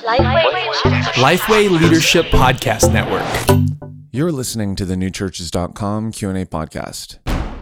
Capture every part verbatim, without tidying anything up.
Lifeway Leadership Podcast Network. You're listening to the new churches dot com Q and A podcast.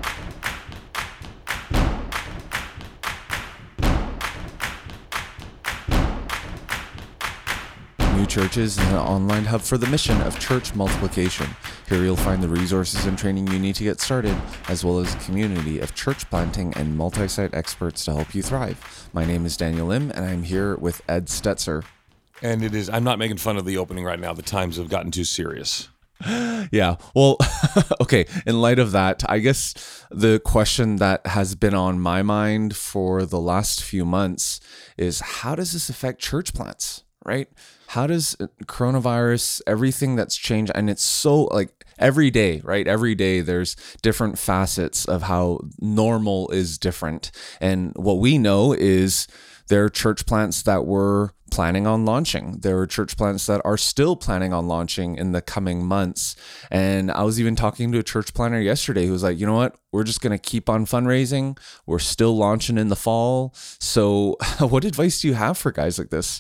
New Churches is an online hub for the mission of church multiplication. Here you'll find the resources and training you need to get started, as well as a community of church planting and multi-site experts to help you thrive. My name is Daniel Lim, and I'm here with Ed Stetzer. And it is, I'm not making fun of the opening right now. The times have gotten too serious. Yeah. Well, okay. In light of that, I guess the question that has been on my mind for the last few months is, how does this affect church plants, right? How does coronavirus, everything that's changed, and it's so like every day, right? Every day there's different facets of how normal is different. And what we know is there are church plants that were planning on launching. There are church plants that are still planning on launching in the coming months. And I was even talking to a church planner yesterday who was like, you know what? We're just going to keep on fundraising. We're still launching in the fall. So what advice do you have for guys like this?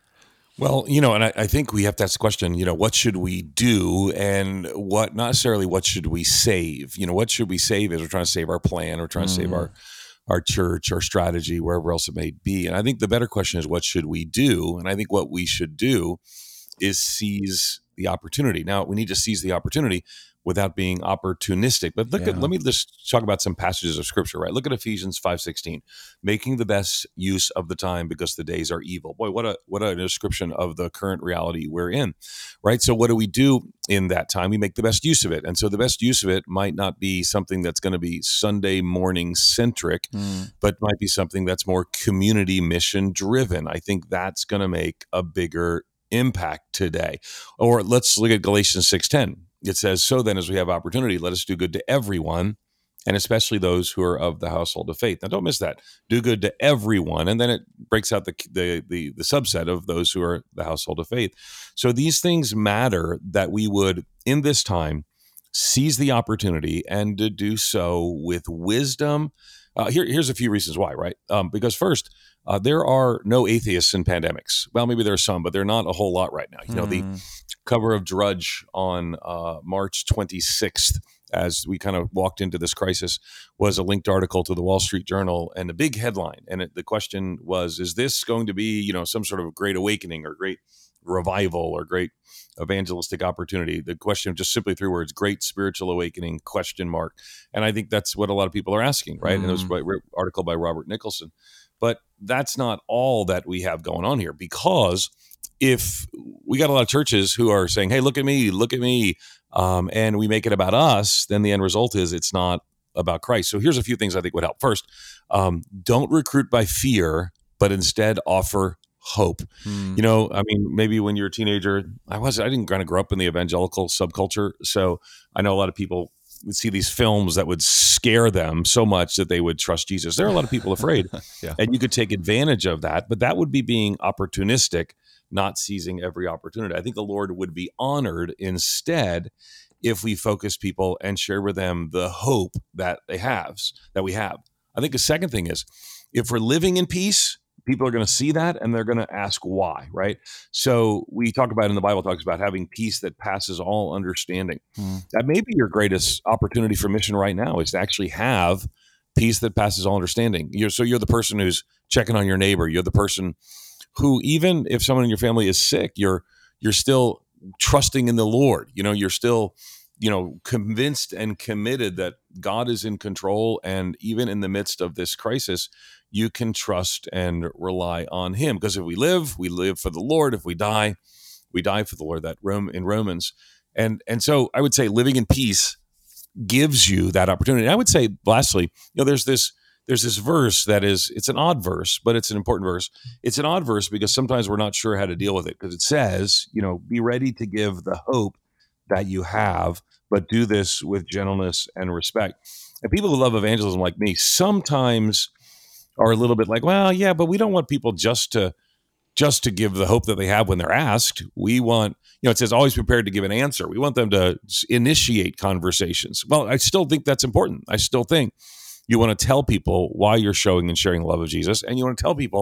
Well, you know, and I, I think we have to ask the question, you know, what should we do and what, not necessarily what should we save? You know, what should we save as we're trying to save our plan, we're trying mm. to save our our church, our strategy, wherever else it may be. And I think the better question is, what should we do? And I think what we should do is seize the opportunity. Now, we need to seize the opportunity without being opportunistic. But look yeah. at, let me just talk about some passages of scripture, right? Look at Ephesians five sixteen, making the best use of the time because the days are evil. Boy, what a what a description of the current reality we're in, right? So what do we do in that time? We make the best use of it. And so the best use of it might not be something that's going to be Sunday morning centric, mm. but might be something that's more community mission driven. I think that's going to make a bigger impact today. Or let's look at Galatians six ten. It says, so then as we have opportunity, let us do good to everyone, and especially those who are of the household of faith. Now, don't miss that. Do good to everyone. And then it breaks out the, the, the, the subset of those who are the household of faith. So these things matter, that we would, in this time, seize the opportunity and to do so with wisdom. Uh, here, here's a few reasons why, right? Um, because first, uh, there are no atheists in pandemics. Well, maybe there are some, but they're not a whole lot right now. You know, mm. the cover of Drudge on uh, March twenty-sixth, as we kind of walked into this crisis, was a linked article to the Wall Street Journal and a big headline. And it, the question was, is this going to be, you know, some sort of great awakening or great revival or great evangelistic opportunity? The question, just simply three words, great spiritual awakening, question mark. And I think that's what a lot of people are asking, right? Mm. And it was an article by Robert Nicholson. But that's not all that we have going on here, because if we got a lot of churches who are saying, hey, look at me, look at me, um, and we make it about us, then the end result is it's not about Christ. So here's a few things I think would help. First, um, don't recruit by fear, but instead offer hope. Hmm. You know, I mean, maybe when you're a teenager, I was, I didn't kind of grow up in the evangelical subculture. So I know a lot of people would see these films that would scare them so much that they would trust Jesus. There are a lot of people afraid, yeah. and you could take advantage of that, but that would be being opportunistic, not seizing every opportunity. I think the Lord would be honored instead if we focus people and share with them the hope that they have, that we have. I think the second thing is, if we're living in peace, people are going to see that and they're going to ask why, right? So we talk about in the Bible, talks about having peace that passes all understanding. Mm. That may be your greatest opportunity for mission right now, is to actually have peace that passes all understanding. You're, so you're the person who's checking on your neighbor. You're the person who, even if someone in your family is sick, you're you're still trusting in the Lord. You know, you're still, you know, convinced and committed that God is in control, and even in the midst of this crisis, you can trust and rely on Him. Because if we live, we live for the Lord. If we die, we die for the Lord. That Rome in Romans, and and so I would say living in peace gives you that opportunity. And I would say, lastly, you know, there's this. There's this verse that is, it's an odd verse, but it's an important verse. It's an odd verse because sometimes we're not sure how to deal with it, because it says, you know, be ready to give the hope that you have, but do this with gentleness and respect. And people who love evangelism like me sometimes are a little bit like, well, yeah, but we don't want people just to just to give the hope that they have when they're asked. We want, you know, it says always prepared to give an answer. We want them to initiate conversations. Well, I still think that's important. I still think you want to tell people why you're showing and sharing the love of Jesus, and you want to tell people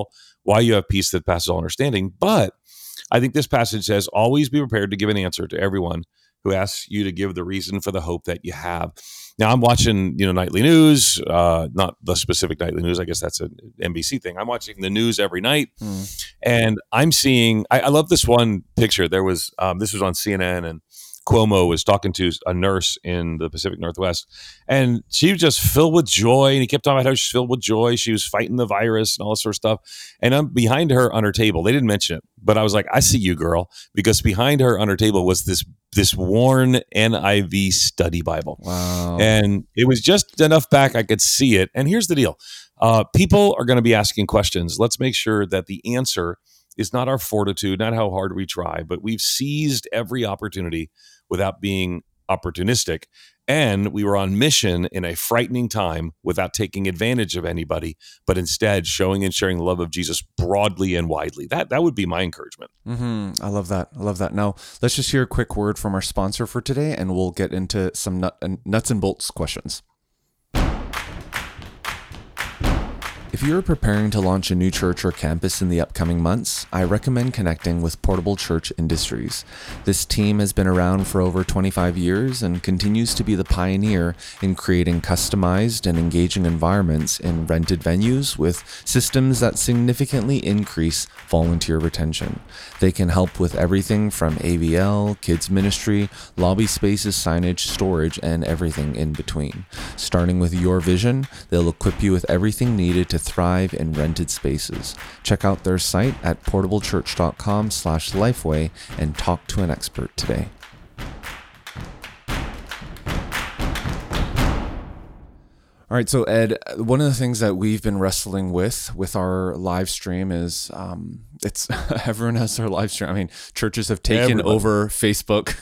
why you have peace that passes all understanding. But I think this passage says, always be prepared to give an answer to everyone who asks you to give the reason for the hope that you have. Now, I'm watching, you know, nightly news, uh, not the specific nightly news. I guess that's an N B C thing. I'm watching the news every night, mm. and I'm seeing. I, I love this one picture. There was um, this was on C N N, and Cuomo was talking to a nurse in the Pacific Northwest, and she was just filled with joy. And he kept talking about how she's filled with joy. She was fighting the virus and all this sort of stuff. And I'm behind her on her table. They didn't mention it, but I was like, I see you, girl, because behind her on her table was this this worn N I V study Bible. Wow. And it was just enough back I could see it. And here's the deal. Uh, people are going to be asking questions. Let's make sure that the answer is not our fortitude, not how hard we try, but we've seized every opportunity without being opportunistic. And we were on mission in a frightening time without taking advantage of anybody, but instead showing and sharing the love of Jesus broadly and widely. That that would be my encouragement. Mm-hmm. I love that. I love that. Now, let's just hear a quick word from our sponsor for today, and we'll get into some nut, uh, nuts and bolts questions. If you're preparing to launch a new church or campus in the upcoming months, I recommend connecting with Portable Church Industries. This team has been around for over twenty-five years and continues to be the pioneer in creating customized and engaging environments in rented venues with systems that significantly increase volunteer retention. They can help with everything from A V L, kids ministry, lobby spaces, signage, storage, and everything in between. Starting with your vision, they'll equip you with everything needed to thrive in rented spaces. Check out their site at portablechurch.com slash lifeway and talk to an expert today. All right, so Ed, one of the things that we've been wrestling with with our live stream is um, it's everyone has their live stream. I mean, churches have taken Everybody. over Facebook,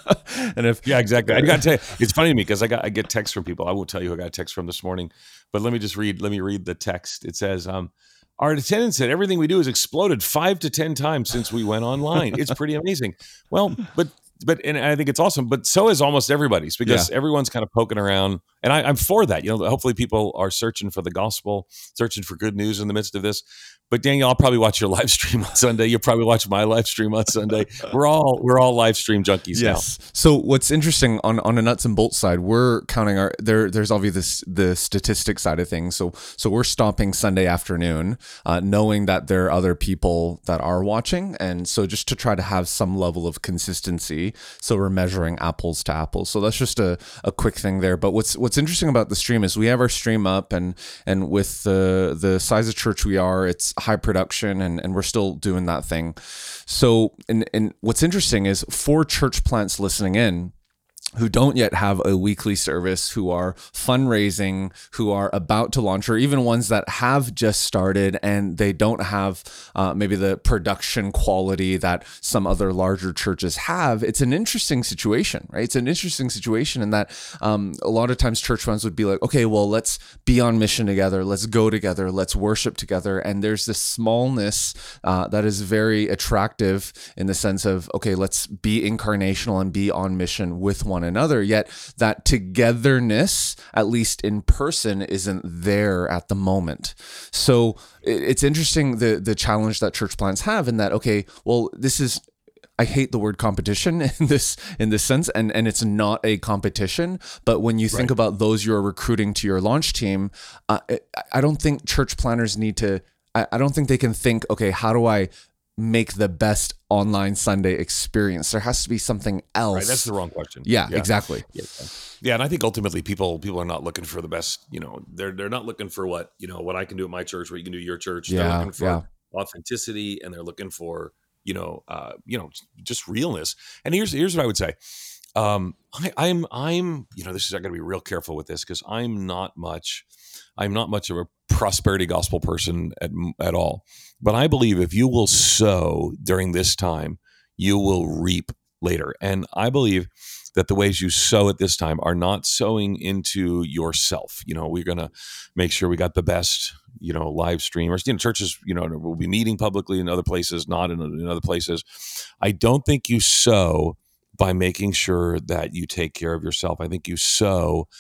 and if yeah, exactly. I got to tell you, it's funny to me because I got I get texts from people. I won't tell you who I got a text from this morning, but let me just read. Let me read the text. It says, um, "Our attendance at everything we do has exploded five to ten times since we went online. It's pretty amazing." Well, but. But and I think it's awesome, but so is almost everybody's because yeah. everyone's kind of poking around, and I, I'm for that. You know, hopefully people are searching for the gospel, searching for good news in the midst of this. But Daniel, I'll probably watch your live stream on Sunday. You'll probably watch my live stream on Sunday. We're all we're all live stream junkies yes. now. So what's interesting on, on a nuts and bolts side, we're counting our there. There's obviously this, the statistic side of things. So so we're stopping Sunday afternoon, uh, knowing that there are other people that are watching, and so just to try to have some level of consistency. So we're measuring apples to apples. So that's just a, a quick thing there. But what's what's interesting about the stream is we have our stream up, and and with the the size of church we are, it's high production, and, and we're still doing that thing. So, and, and what's interesting is for church plants listening in who don't yet have a weekly service, who are fundraising, who are about to launch, or even ones that have just started and they don't have uh, maybe the production quality that some other larger churches have. It's an interesting situation, right? It's an interesting situation in that um, a lot of times church plants would be like, okay, well, let's be on mission together. Let's go together. Let's worship together. And there's this smallness uh, that is very attractive in the sense of, okay, let's be incarnational and be on mission with one another, yet that togetherness, at least in person, isn't there at the moment. So it's interesting the the challenge that church plants have in that, okay, well, this is, I hate the word competition in this in this sense, and, and it's not a competition, but when you think right. about those you're recruiting to your launch team, uh, I don't think church planners need to, I, I don't think they can think, okay, how do I make the best online Sunday experience? There has to be something else. Right, that's the wrong question. Yeah, yeah. exactly. Yeah. yeah, and I think ultimately people people are not looking for the best, you know, they're they're not looking for what, you know, what I can do at my church, what you can do at your church. Yeah, they're looking for yeah. authenticity, and they're looking for, you know, uh, you know, just realness. And here's here's what I would say. Um, I, I'm I'm, you know, this is I got to be real careful with this because I'm not much I'm not much of a prosperity gospel person at at all. But I believe if you will sow during this time, you will reap later. And I believe that the ways you sow at this time are not sowing into yourself. You know, we're going to make sure we got the best, you know, live streamers. You know, churches, you know, will be meeting publicly in other places, not in, in other places. I don't think you sow by making sure that you take care of yourself. I think you sow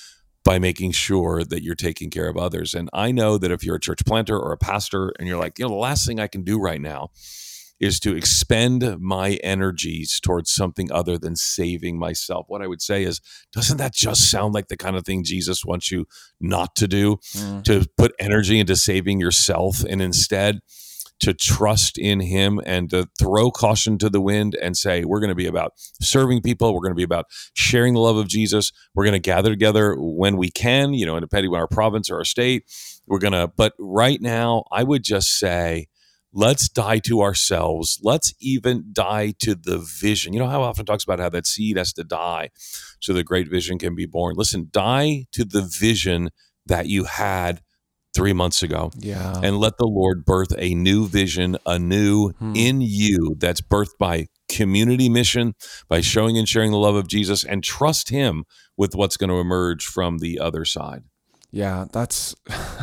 by making sure that you're taking care of others. And I know that if you're a church planter or a pastor and you're like, you know, the last thing I can do right now is to expend my energies towards something other than saving myself. What I would say is, doesn't that just sound like the kind of thing Jesus wants you not to do? Mm. To put energy into saving yourself and instead to trust in him and to throw caution to the wind and say, we're going to be about serving people. We're going to be about sharing the love of Jesus. We're going to gather together when we can, you know, depending on our province or our state. We're going to, but right now, I would just say, let's die to ourselves. Let's even die to the vision. You know how often it talks about how that seed has to die so the great vision can be born. Listen, die to the vision that you had three months ago. Yeah. And let the Lord birth a new vision, anew hmm. in you that's birthed by community mission, by showing and sharing the love of Jesus, and trust him with what's going to emerge from the other side. Yeah, that's,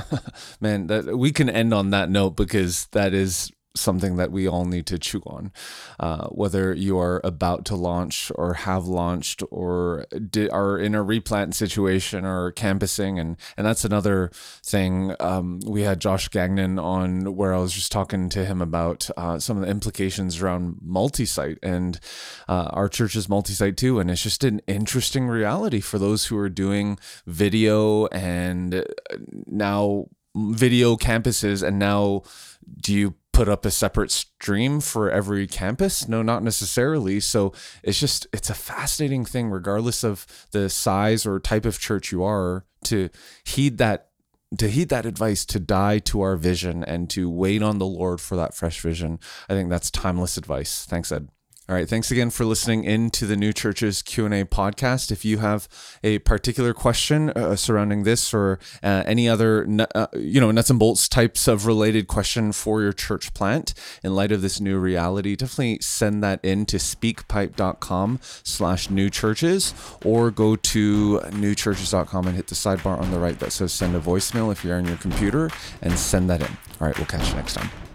man, that we can end on that note because that is something that we all need to chew on, uh, whether you are about to launch or have launched or di- are in a replant situation or campusing. And, and that's another thing. Um, we had Josh Gagnon on where I was just talking to him about uh, some of the implications around multi-site, and uh, our church is multi-site too. And it's just an interesting reality for those who are doing video and now video campuses. And now do you put up a separate stream for every campus? No, not necessarily. So it's just, it's a fascinating thing, regardless of the size or type of church you are, to heed that, to heed that advice, to die to our vision and to wait on the Lord for that fresh vision. I think that's timeless advice. Thanks, Ed. All right. Thanks again for listening in to the New Church's Q and A podcast. If you have a particular question uh, surrounding this or uh, any other, uh, you know, nuts and bolts types of related question for your church plant in light of this new reality, definitely send that in to speakpipe.com slash new churches, or go to new churches dot com and hit the sidebar on the right that says send a voicemail if you're on your computer, and send that in. All right. We'll catch you next time.